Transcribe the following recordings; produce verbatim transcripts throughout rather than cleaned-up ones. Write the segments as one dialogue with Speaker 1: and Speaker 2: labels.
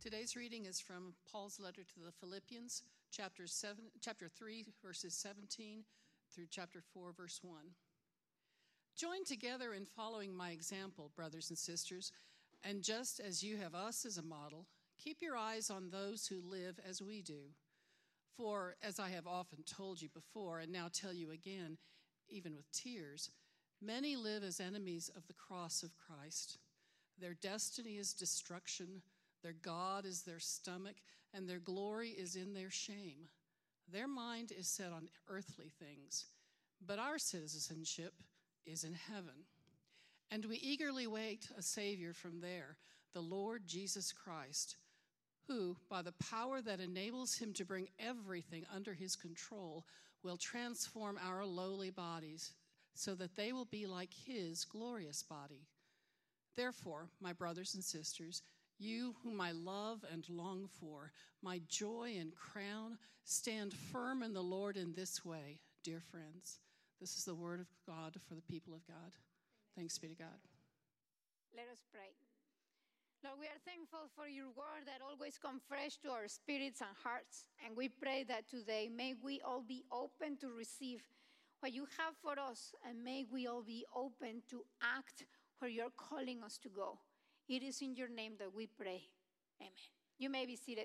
Speaker 1: Today's reading is from Paul's letter to the Philippians, chapter seven, chapter three, verses seventeen through chapter four, verse one. Join together in following my example, brothers and sisters, and just as you have us as a model, keep your eyes on those who live as we do. For, as I have often told you before, and now tell you again, even with tears, many live as enemies of the cross of Christ. Their destiny is destruction, their God is their stomach, and their glory is in their shame. Their mind is set on earthly things, but our citizenship is in heaven. And we eagerly wait a Savior from there, the Lord Jesus Christ, who, by the power that enables him to bring everything under his control, will transform our lowly bodies so that they will be like his glorious body. Therefore, my brothers and sisters, you whom I love and long for, my joy and crown, stand firm in the Lord in this way, dear friends. This is the word of God for the people of God. Thanks be to God.
Speaker 2: Let us pray. Lord, we are thankful for your word that always comes fresh to our spirits and hearts. And we pray that today may we all be open to receive what you have for us, and may we all be open to act where you're calling us to go. It is in your name that we pray. Amen. You may be seated.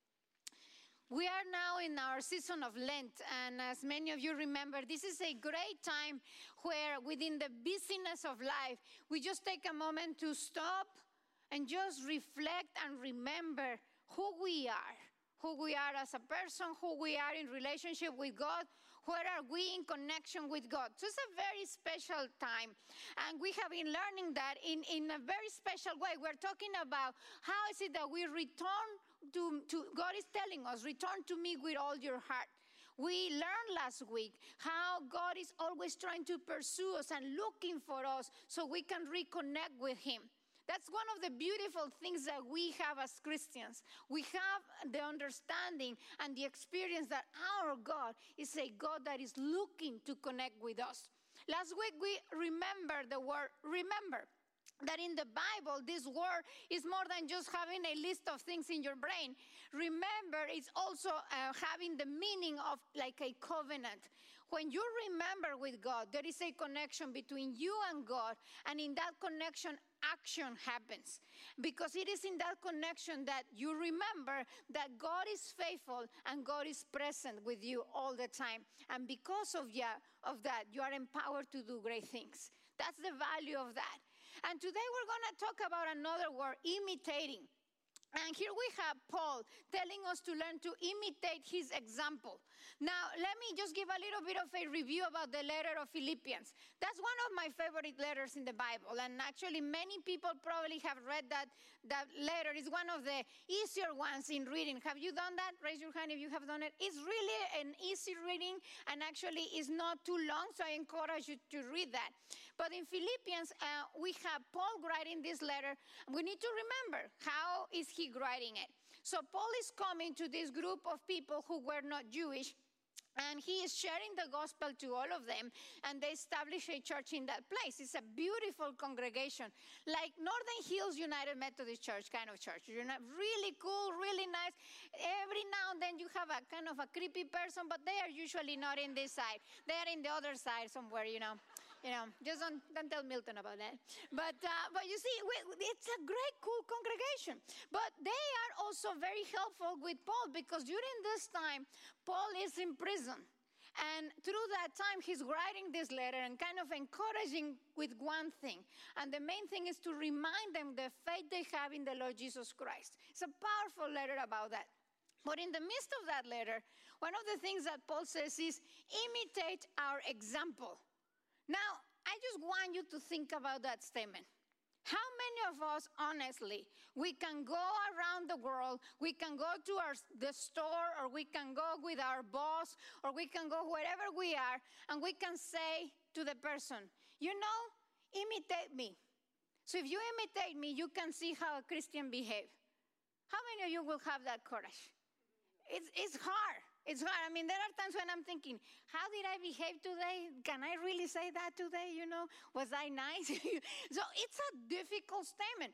Speaker 2: We are now in our season of Lent, and as many of you remember, this is a great time where within the busyness of life, we just take a moment to stop and just reflect and remember who we are, who we are as a person, who we are in relationship with God, where are we in connection with God. So it's a very special time, and we have been learning that in, in a very special way. We're talking about how is it that we return to, to, God is telling us, return to me with all your heart. We learned last week how God is always trying to pursue us and looking for us so we can reconnect with him. That's one of the beautiful things that we have as Christians. We have the understanding and the experience that our God is a God that is looking to connect with us. Last week we remember the word remember. That in the Bible, this word is more than just having a list of things in your brain. Remember, it's also uh, having the meaning of like a covenant. When you remember with God, there is a connection between you and God, and in that connection, action happens. Because it is in that connection that you remember that God is faithful and God is present with you all the time. And because of, yeah, of that, you are empowered to do great things. That's the value of that. And today we're going to talk about another word, imitating. And here we have Paul telling us to learn to imitate his example. Now, let me just give a little bit of a review about the letter of Philippians. That's one of my favorite letters in the Bible. And actually, many people probably have read that, that letter. It's one of the easier ones in reading. Have you done that? Raise your hand if you have done it. It's really an easy reading, and actually it's not too long, so I encourage you to read that. But in Philippians, uh, we have Paul writing this letter. We need to remember, how is he writing it? So Paul is coming to this group of people who were not Jewish, and he is sharing the gospel to all of them, and they establish a church in that place. It's a beautiful congregation, like Northern Hills United Methodist Church kind of church. You're not really cool, really nice. Every now and then you have a kind of a creepy person, but they are usually not in this side. They are in the other side somewhere, you know. You know, just don't, don't tell Milton about that. But uh, but you see, we, it's a great, cool congregation. But they are also very helpful with Paul, because during this time, Paul is in prison. And through that time, he's writing this letter and kind of encouraging with one thing. And the main thing is to remind them the faith they have in the Lord Jesus Christ. It's a powerful letter about that. But in the midst of that letter, one of the things that Paul says is, imitate our example. Now, I just want you to think about that statement. How many of us, honestly, we can go around the world, we can go to our, the store, or we can go with our boss, or we can go wherever we are, and we can say to the person, you know, imitate me. So if you imitate me, you can see how a Christian behave. How many of you will have that courage? It's, it's hard. It's hard. I mean, there are times when I'm thinking, how did I behave today? Can I really say that today? You know, was I nice? So it's a difficult statement.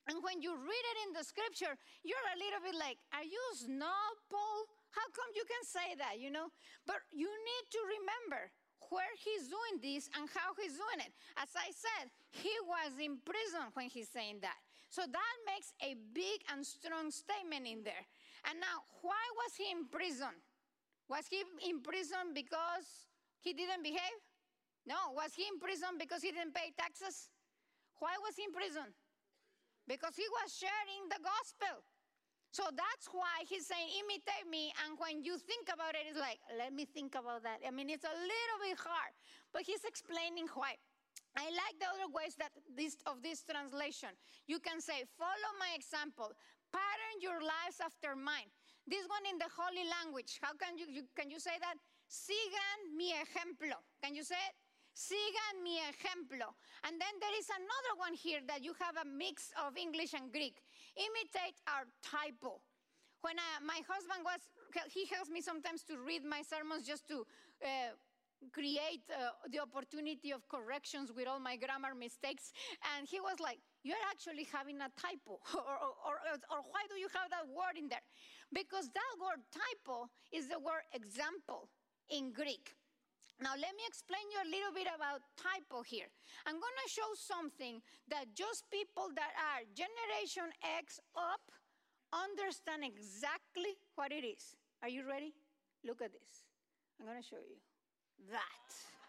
Speaker 2: And when you read it in the scripture, you're a little bit like, are you snob, Paul? How come you can say that, you know? But you need to remember where he's doing this and how he's doing it. As I said, he was in prison when he's saying that. So that makes a big and strong statement in there. And now, why was he in prison? Was he in prison because he didn't behave? No. Was he in prison because he didn't pay taxes? Why was he in prison? Because he was sharing the gospel. So that's why he's saying, imitate me. And when you think about it, it's like, let me think about that. I mean, it's a little bit hard. But he's explaining why. I like the other ways that this, of this translation. You can say, follow my example. Pattern your lives after mine. This one in the holy language. How can you, you can you say that? Sigan mi ejemplo. Can you say it? Sigan mi ejemplo. And then there is another one here that you have a mix of English and Greek. Imitate our typo. When I, my husband was, he helps me sometimes to read my sermons just to uh, create uh, the opportunity of corrections with all my grammar mistakes. And he was like, you're actually having a typo. or, or, or, or why do you have that word in there? Because that word typo is the word example in Greek. Now, let me explain you a little bit about typo here. I'm going to show something that just people that are Generation X up understand exactly what it is. Are you ready? Look at this. I'm going to show you that.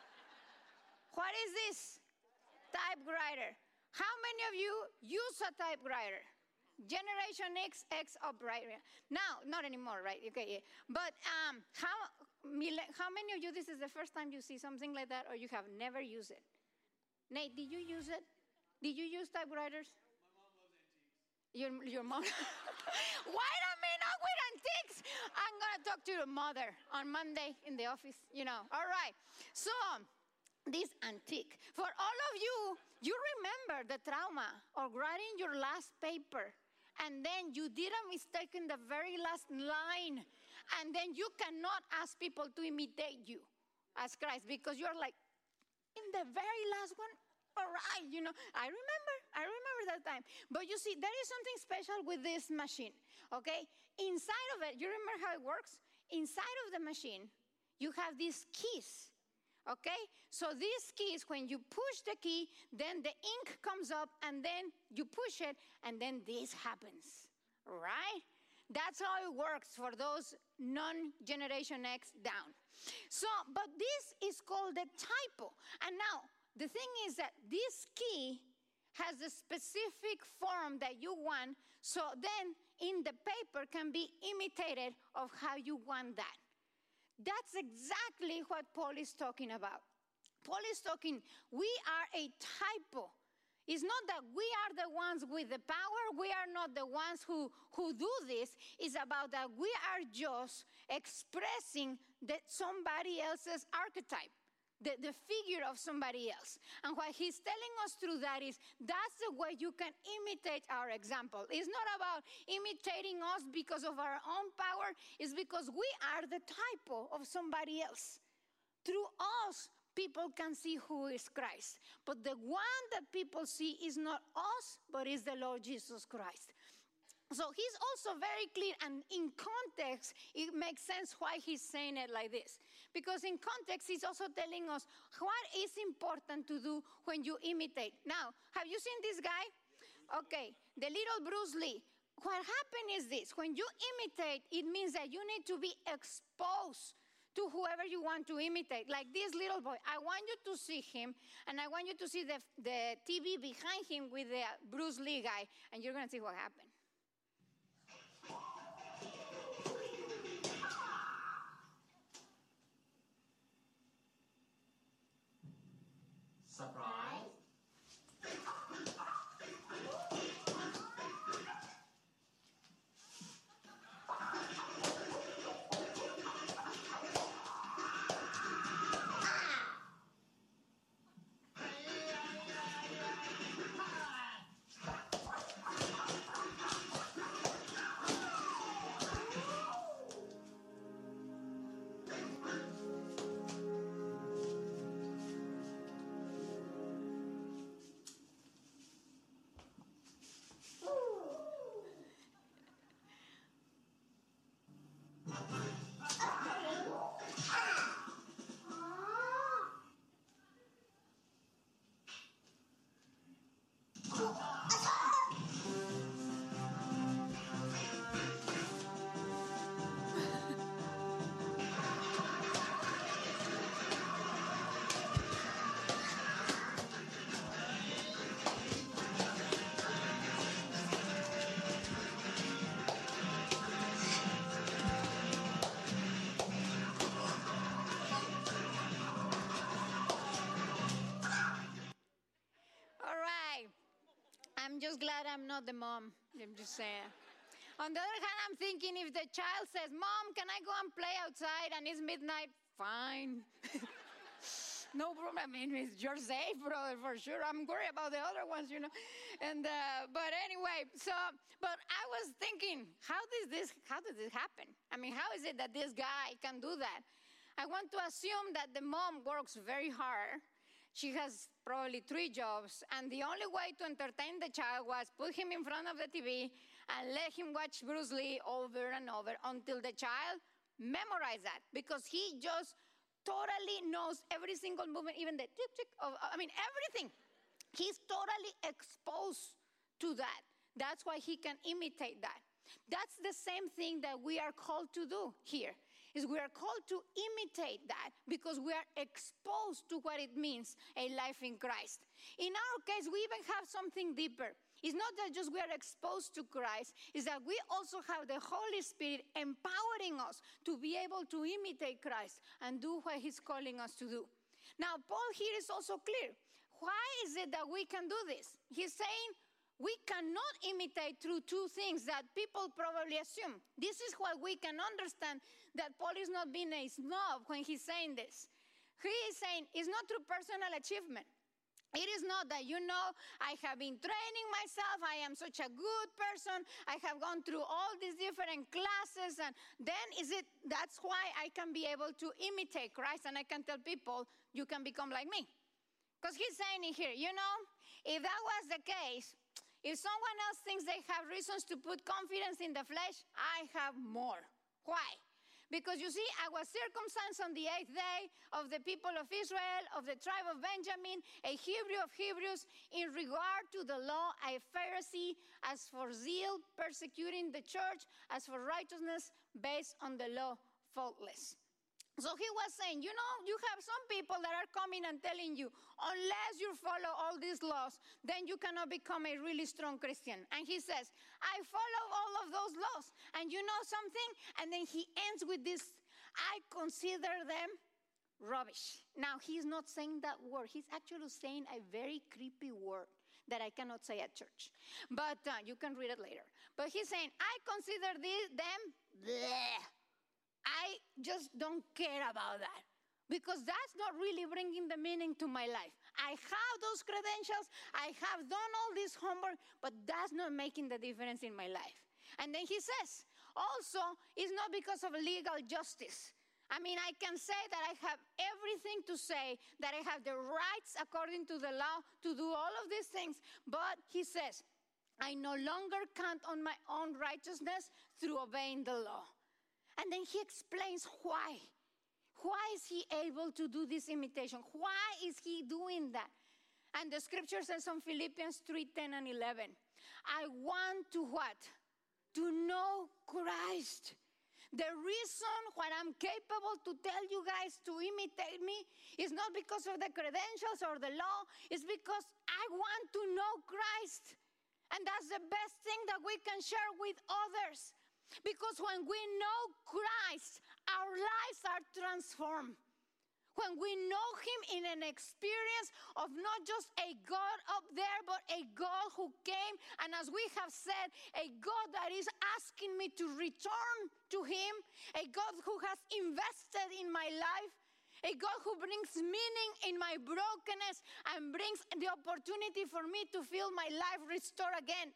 Speaker 2: What is this? Typewriter. How many of you use a typewriter? Generation X, X up, right? Now, not anymore, right? Okay, yeah. But um, how, how many of you, this is the first time you see something like that, or you have never used it? Nate, did you use it? Did you use typewriters? My mom loves antiques. Your, your mom? Wait a minute, with antiques. I'm going to talk to your mother on Monday in the office, you know. All right. So, this antique. For all of you, you remember the trauma of writing your last paper, and then you did a mistake in the very last line, and then you cannot ask people to imitate you as Christ because you're like, in the very last one, all right, you know. I remember, I remember that time. But you see, there is something special with this machine, okay? Inside of it, you remember how it works? Inside of the machine, you have these keys. Okay, so these keys, when you push the key, then the ink comes up, and then you push it, and then this happens, right? That's how it works for those non-Generation X down. So, but this is called the typo. And now, the thing is that this key has a specific form that you want, so then in the paper can be imitated of how you want that. That's exactly what Paul is talking about. Paul is talking, we are a typo. It's not that we are the ones with the power. We are not the ones who, who do this. It's about that we are just expressing that somebody else's archetype, the, the figure of somebody else. And what he's telling us through that is that's the way you can imitate our example. It's not about imitating us because of our own power. It's because we are the typo of somebody else. Through us, people can see who is Christ. But the one that people see is not us, but is the Lord Jesus Christ. So he's also very clear, and in context, it makes sense why he's saying it like this. Because in context, he's also telling us what is important to do when you imitate. Now, have you seen this guy? Okay, the little Bruce Lee. What happened is this. When you imitate, it means that you need to be exposed to whoever you want to imitate. Like this little boy, I want you to see him, and I want you to see the, the T V behind him with the Bruce Lee guy, and you're going to see what happened.
Speaker 3: Surprise.
Speaker 2: just glad I'm not the mom. I'm just saying. On the other hand, I'm thinking if the child says, Mom, can I go and play outside and it's midnight? Fine. No problem. I mean, you're safe, brother, for sure. I'm worried about the other ones, you know. And uh, but anyway, so but I was thinking, how does this how does this happen? I mean, how is it that this guy can do that? I want to assume that the mom works very hard. She has probably three jobs, and the only way to entertain the child was put him in front of the T V and let him watch Bruce Lee over and over until the child memorized that, because he just totally knows every single movement, even the tick, tick of, I mean, everything. He's totally exposed to that. That's why he can imitate that. That's the same thing that we are called to do here, is we are called to imitate that because we are exposed to what it means, a life in Christ. In our case, we even have something deeper. It's not that just we are exposed to Christ, it's that we also have the Holy Spirit empowering us to be able to imitate Christ and do what he's calling us to do. Now, Paul here is also clear. Why is it that we can do this? He's saying we cannot imitate through two things that people probably assume. This is what we can understand, that Paul is not being a snob when he's saying this. He is saying it's not through personal achievement. It is not that, you know, I have been training myself, I am such a good person, I have gone through all these different classes, and then is it, that's why I can be able to imitate Christ, and I can tell people, you can become like me. Because he's saying it here, you know, if that was the case, if someone else thinks they have reasons to put confidence in the flesh, I have more. Why? Because you see, I was circumcised on the eighth day of the people of Israel, of the tribe of Benjamin, a Hebrew of Hebrews, in regard to the law, a Pharisee, as for zeal, persecuting the church, as for righteousness, based on the law, faultless. So he was saying, you know, you have some people that are coming and telling you, unless you follow all these laws, then you cannot become a really strong Christian. And he says, I follow all of those laws. And you know something? And then he ends with this, I consider them rubbish. Now, he's not saying that word. He's actually saying a very creepy word that I cannot say at church. But uh, you can read it later. But he's saying, I consider these, them bleh. I just don't care about that, because that's not really bringing the meaning to my life. I have those credentials, I have done all this homework, but that's not making the difference in my life. And then he says, also, it's not because of legal justice. I mean, I can say that I have everything to say, that I have the rights according to the law to do all of these things, but he says, I no longer count on my own righteousness through obeying the law. And then he explains why. Why is he able to do this imitation? Why is he doing that? And the scripture says in Philippians three, ten, and eleven, I want to what? To know Christ. The reason why I'm capable to tell you guys to imitate me is not because of the credentials or the law. It's because I want to know Christ. And that's the best thing that we can share with others. Because when we know Christ, our lives are transformed. When we know him in an experience of not just a God up there, but a God who came, and as we have said, a God that is asking me to return to him, a God who has invested in my life, a God who brings meaning in my brokenness and brings the opportunity for me to feel my life restored again.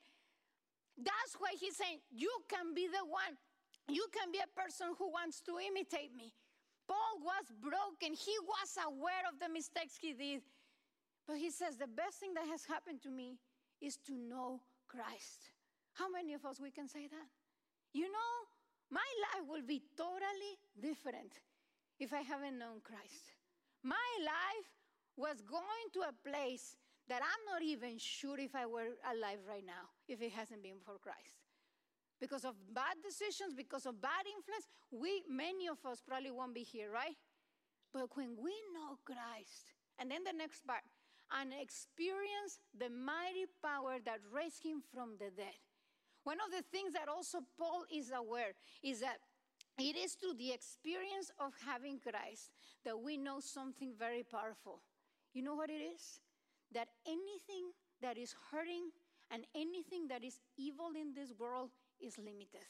Speaker 2: That's why he's saying, you can be the one. You can be a person who wants to imitate me. Paul was broken. He was aware of the mistakes he did. But he says, the best thing that has happened to me is to know Christ. How many of us we can say that? You know, my life will be totally different if I haven't known Christ. My life was going to a place that I'm not even sure if I were alive right now, if it hasn't been for Christ. Because of bad decisions, because of bad influence, we, many of us probably won't be here, right? But when we know Christ, and then the next part, and experience the mighty power that raised him from the dead. One of the things that also Paul is aware is that it is through the experience of having Christ that we know something very powerful. You know what it is? That anything that is hurting and anything that is evil in this world is limited.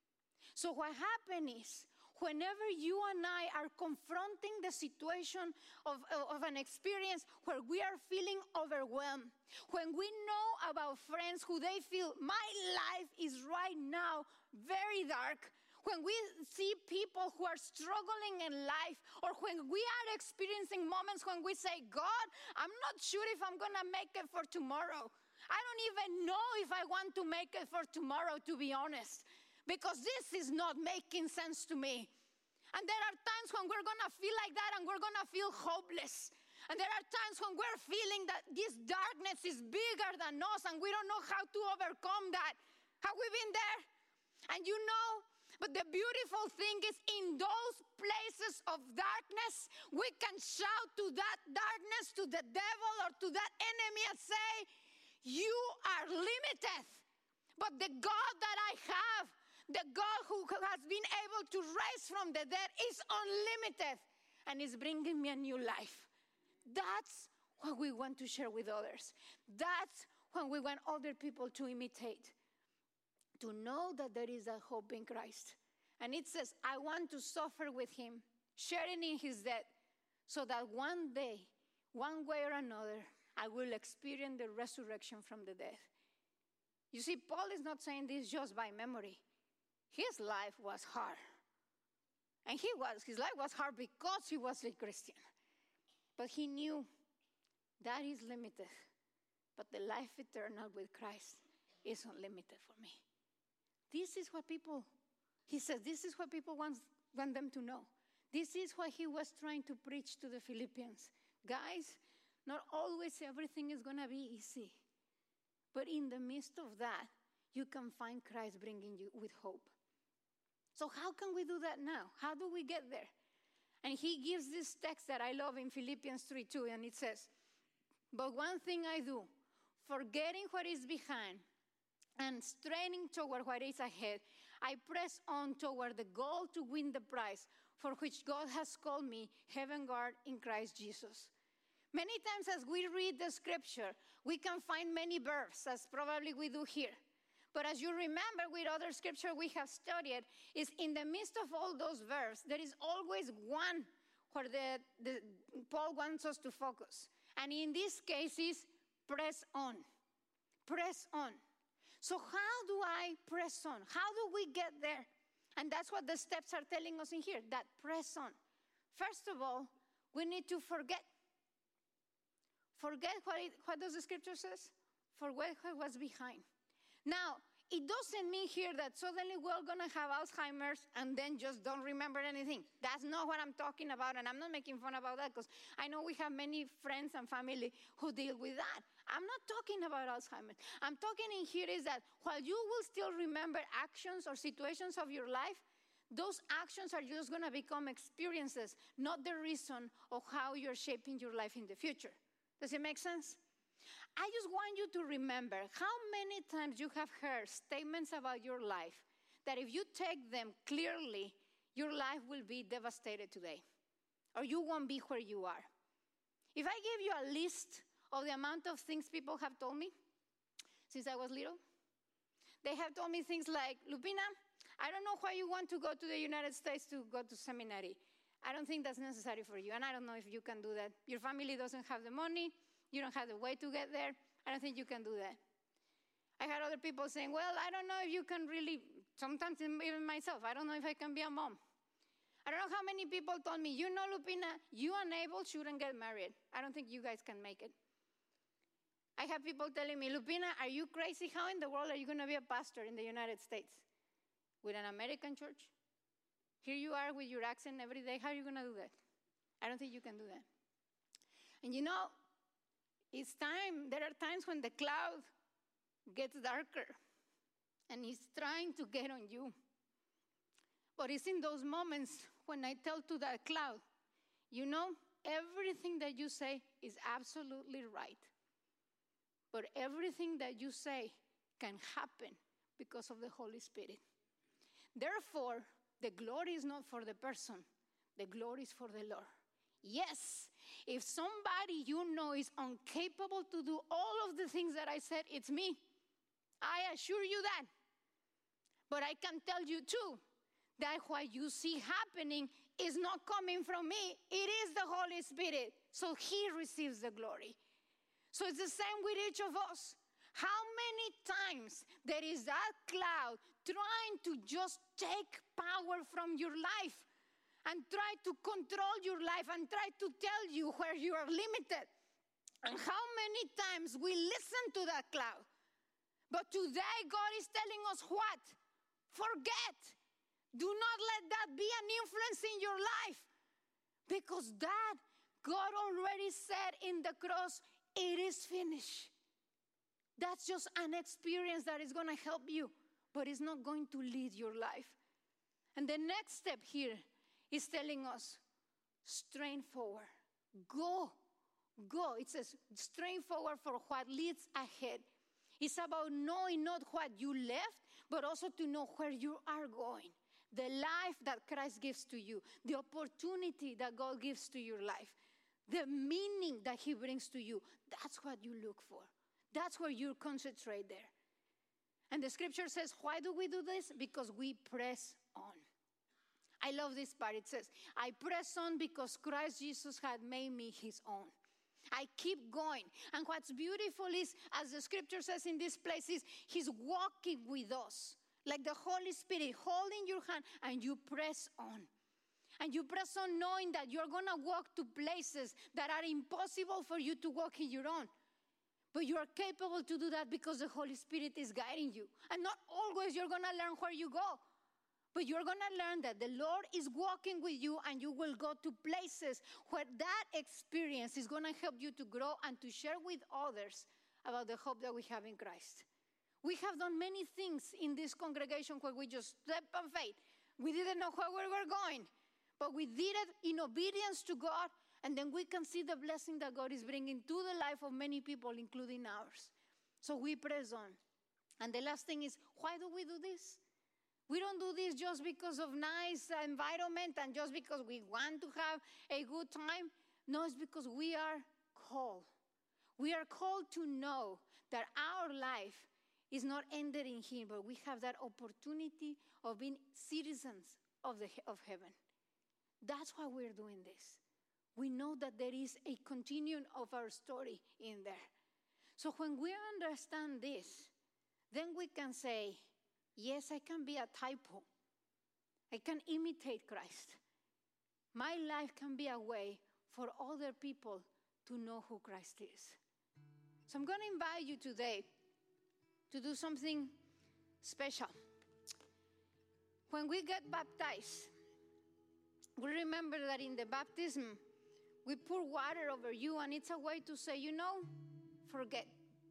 Speaker 2: So what happened is, whenever you and I are confronting the situation of, of an experience where we are feeling overwhelmed, when we know about friends who they feel, my life is right now very dark, when we see people who are struggling in life, or when we are experiencing moments when we say, God, I'm not sure if I'm going to make it for tomorrow. I don't even know if I want to make it for tomorrow, to be honest, because this is not making sense to me. And there are times when we're going to feel like that and we're going to feel hopeless. And there are times when we're feeling that this darkness is bigger than us and we don't know how to overcome that. Have we been there? And you know, but the beautiful thing is, in those places of darkness, we can shout to that darkness, to the devil or to that enemy and say, you are limited. But the God that I have, the God who has been able to raise from the dead, is unlimited and is bringing me a new life. That's what we want to share with others. That's what we want other people to imitate. To know that there is a hope in Christ. And it says, I want to suffer with him, sharing in his death, so that one day, one way or another, I will experience the resurrection from the dead. You see, Paul is not saying this just by memory. His life was hard. And he was, his life was hard because he was a Christian. But he knew that is limited. But the life eternal with Christ is unlimited for me. This is what people, he says, this is what people want, want them to know. This is what he was trying to preach to the Philippians. Guys, not always everything is going to be easy. But in the midst of that, you can find Christ bringing you with hope. So how can we do that now? How do we get there? And he gives this text that I love in Philippians three two, and it says, but one thing I do, forgetting what is behind and straining toward what is ahead, I press on toward the goal to win the prize for which God has called me heavenward in Christ Jesus. Many times as we read the scripture, we can find many verbs, as probably we do here. But as you remember with other scripture we have studied, is in the midst of all those verbs, there is always one where the, the, Paul wants us to focus. And in this case is press on. Press on. So how do I press on? How do we get there? And that's what the steps are telling us in here, that press on. First of all, we need to forget. Forget what, it, what does the scripture says? Forget what was behind. Now, it doesn't mean here that suddenly we're going to have Alzheimer's and then just don't remember anything. That's not what I'm talking about, and I'm not making fun about that because I know we have many friends and family who deal with that. I'm not talking about Alzheimer's. I'm talking in here is that while you will still remember actions or situations of your life, those actions are just going to become experiences, not the reason of how you're shaping your life in the future. Does it make sense? I just want you to remember how many times you have heard statements about your life that if you take them clearly, your life will be devastated today, or you won't be where you are. If I give you a list of the amount of things people have told me since I was little, they have told me things like, Lupina, I don't know why you want to go to the United States to go to seminary. I don't think that's necessary for you, and I don't know if you can do that. Your family doesn't have the money. You don't have the way to get there. I don't think you can do that. I had other people saying, well, I don't know if you can really, sometimes even myself, I don't know if I can be a mom. I don't know how many people told me, you know, Lupina, you and Abel shouldn't get married. I don't think you guys can make it. I have people telling me, Lupina, are you crazy? How in the world are you going to be a pastor in the United States? With an American church? Here you are with your accent every day. How are you going to do that? I don't think you can do that. And you know, it's time, there are times when the cloud gets darker and it's trying to get on you. But it's in those moments when I tell to that cloud, you know, everything that you say is absolutely right. But everything that you say can happen because of the Holy Spirit. Therefore, the glory is not for the person, the glory is for the Lord. Yes, if somebody you know is incapable to do all of the things that I said, it's me. I assure you that. But I can tell you too, that what you see happening is not coming from me. It is the Holy Spirit. So he receives the glory. So it's the same with each of us. How many times there is that cloud trying to just take power from your life and try to control your life and try to tell you where you are limited. And how many times we listen to that cloud. But today God is telling us what? Forget. Do not let that be an influence in your life. Because that, God already said in the cross, it is finished. That's just an experience that is going to help you, but it's not going to lead your life. And the next step here is telling us, strain forward. Go. Go. It says, strain forward for what leads ahead. It's about knowing not what you left, but also to know where you are going. The life that Christ gives to you. The opportunity that God gives to your life. The meaning that he brings to you. That's what you look for. That's where you concentrate there. And the scripture says, why do we do this? Because we press on. I love this part. It says, I press on because Christ Jesus had made me his own. I keep going. And what's beautiful is, as the scripture says in this place, is he's walking with us. Like the Holy Spirit holding your hand, and you press on. And you press on knowing that you're going to walk to places that are impossible for you to walk in your own. But you are capable to do that because the Holy Spirit is guiding you. And not always you're going to learn where you go. But you're going to learn that the Lord is walking with you, and you will go to places where that experience is going to help you to grow and to share with others about the hope that we have in Christ. We have done many things in this congregation where we just stepped on faith. We didn't know where we were going, but we did it in obedience to God. And then we can see the blessing that God is bringing to the life of many people, including ours. So we press on. And the last thing is, why do we do this? We don't do this just because of nice environment and just because we want to have a good time. No, it's because we are called. We are called to know that our life is not ended in here, but we have that opportunity of being citizens of, the, of heaven. That's why we're doing this. We know that there is a continuum of our story in there. So when we understand this, then we can say, yes, I can be a typo. I can imitate Christ. My life can be a way for other people to know who Christ is. So I'm going to invite you today to do something special. When we get baptized, we remember that in the baptism, we pour water over you, and it's a way to say, you know, forget.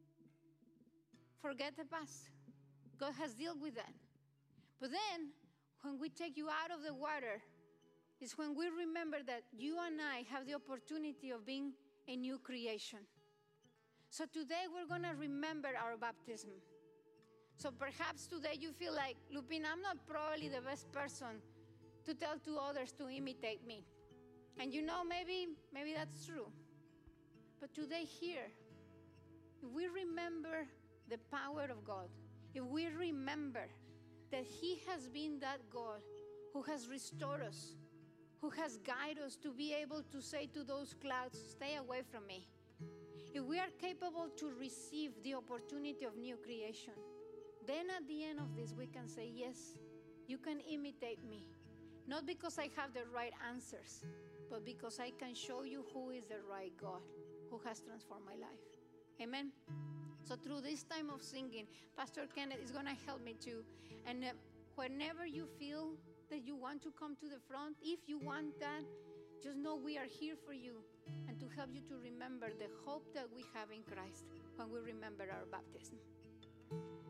Speaker 2: Forget the past. God has dealt with that. But then, when we take you out of the water, it's when we remember that you and I have the opportunity of being a new creation. So today, we're going to remember our baptism. So perhaps today you feel like, Lupin, I'm not probably the best person to tell to others to imitate me. And you know, maybe, maybe that's true. But today here, if we remember the power of God, if we remember that he has been that God who has restored us, who has guided us to be able to say to those clouds, stay away from me. If we are capable to receive the opportunity of new creation, then at the end of this, we can say, yes, you can imitate me. Not because I have the right answers, but because I can show you who is the right God, who has transformed my life. Amen? So through this time of singing, Pastor Kenneth is going to help me too. And uh, whenever you feel that you want to come to the front, if you want that, just know we are here for you and to help you to remember the hope that we have in Christ when we remember our baptism.